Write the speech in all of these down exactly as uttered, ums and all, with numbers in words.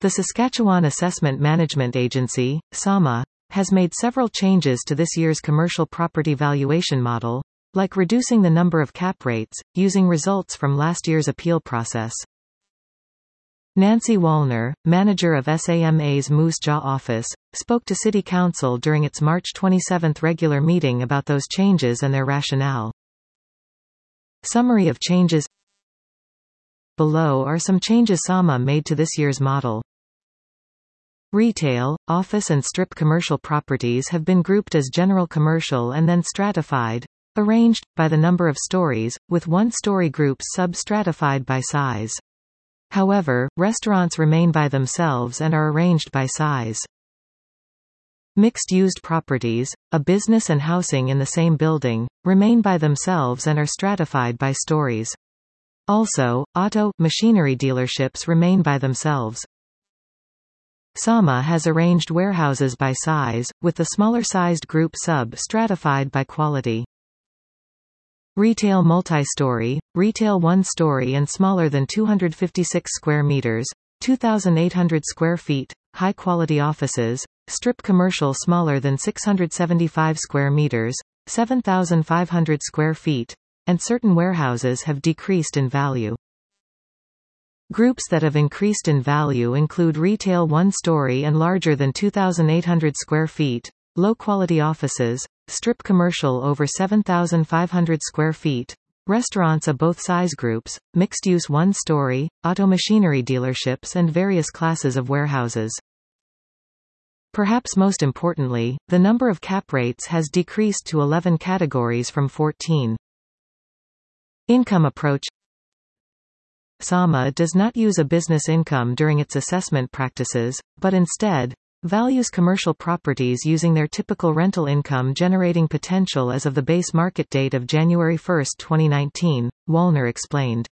The Saskatchewan Assessment Management Agency, SAMA, has made several changes to this year's commercial property valuation model, like reducing the number of cap rates, using results from last year's appeal process. Nancy Wallner, manager of SAMA's Moose Jaw office, spoke to City Council during its March twenty-seventh regular meeting about those changes and their rationale. Summary of changes. Below are some changes SAMA made to this year's model. Retail, office and strip commercial properties have been grouped as general commercial and then stratified, arranged, by the number of stories, with one-story groups sub-stratified by size. However, restaurants remain by themselves and are arranged by size. Mixed-used properties, a business and housing in the same building, remain by themselves and are stratified by stories. Also, auto, machinery dealerships remain by themselves. SAMA has arranged warehouses by size, with the smaller-sized group sub-stratified by quality. Retail multi-story, retail one-story and smaller than two hundred fifty-six square meters, two thousand eight hundred square feet, high-quality offices, strip commercial smaller than six hundred seventy-five square meters, seven thousand five hundred square feet, and certain warehouses have decreased in value. Groups that have increased in value include retail one-story and larger than two thousand eight hundred square feet, low-quality offices, strip commercial over seven thousand five hundred square feet, restaurants of both size groups, mixed-use one-story, auto machinery dealerships and various classes of warehouses. Perhaps most importantly, the number of cap rates has decreased to eleven categories from fourteen. Income approach. SAMA does not use a business income during its assessment practices, but instead, values commercial properties using their typical rental income generating potential as of the base market date of January first twenty nineteen, Wallner explained.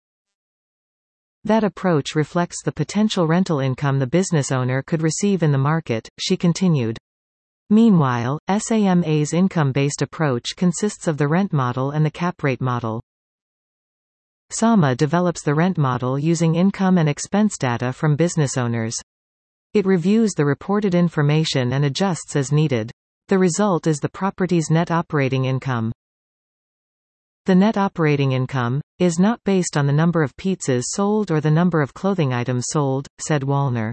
That approach reflects the potential rental income the business owner could receive in the market, she continued. Meanwhile, SAMA's income-based approach consists of the rent model and the cap rate model. SAMA develops the rent model using income and expense data from business owners. It reviews the reported information and adjusts as needed. The result is the property's net operating income. The net operating income is not based on the number of pizzas sold or the number of clothing items sold, said Wallner.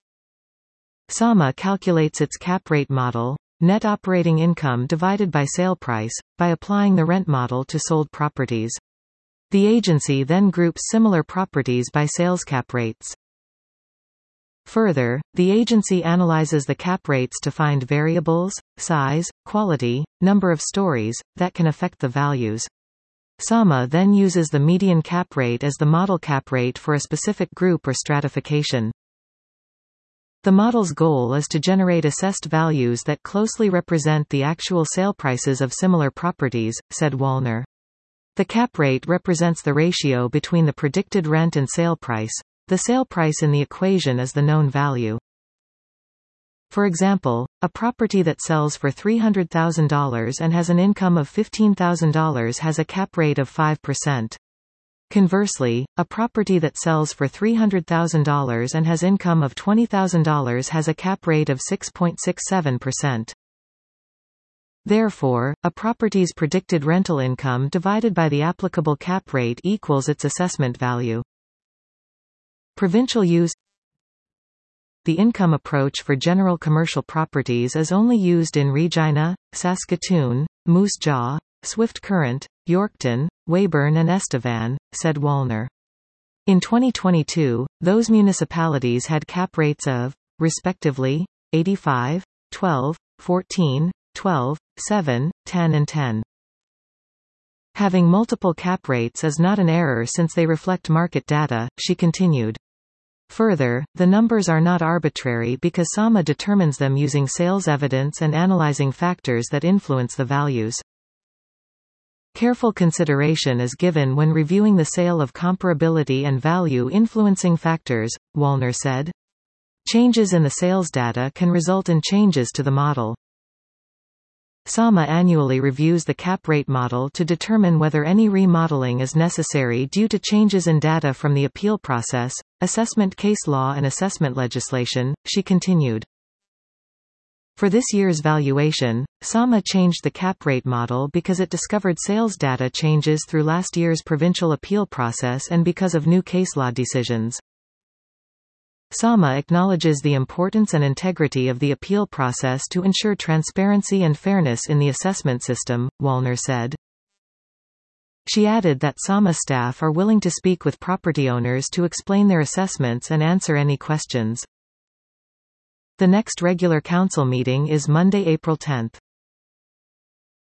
SAMA calculates its cap rate model, net operating income divided by sale price, by applying the rent model to sold properties. The agency then groups similar properties by sales cap rates. Further, the agency analyzes the cap rates to find variables, size, quality, number of stories, that can affect the values. SAMA then uses the median cap rate as the model cap rate for a specific group or stratification. The model's goal is to generate assessed values that closely represent the actual sale prices of similar properties, said Wallner. The cap rate represents the ratio between the predicted rent and sale price. The sale price in the equation is the known value. For example, a property that sells for three hundred thousand dollars and has an income of fifteen thousand dollars has a cap rate of five percent. Conversely, a property that sells for three hundred thousand dollars and has income of twenty thousand dollars has a cap rate of six point six seven percent. Therefore, a property's predicted rental income divided by the applicable cap rate equals its assessment value. Provincial use. The income approach for general commercial properties is only used in Regina, Saskatoon, Moose Jaw, Swift Current, Yorkton, Weyburn and Estevan, said Wallner. In twenty twenty-two, those municipalities had cap rates of, respectively, eighty-five, twelve, fourteen, twelve, seven, ten and ten. Having multiple cap rates is not an error since they reflect market data, she continued. Further, the numbers are not arbitrary because SAMA determines them using sales evidence and analyzing factors that influence the values. Careful consideration is given when reviewing the sale of comparability and value influencing factors, Wallner said. Changes in the sales data can result in changes to the model. SAMA annually reviews the cap rate model to determine whether any remodeling is necessary due to changes in data from the appeal process, assessment case law and assessment legislation. She continued. For this year's valuation, SAMA changed the cap rate model because it discovered sales data changes through last year's provincial appeal process and because of new case law decisions. SAMA acknowledges the importance and integrity of the appeal process to ensure transparency and fairness in the assessment system, Wallner said. She added that SAMA staff are willing to speak with property owners to explain their assessments and answer any questions. The next regular council meeting is Monday, April tenth.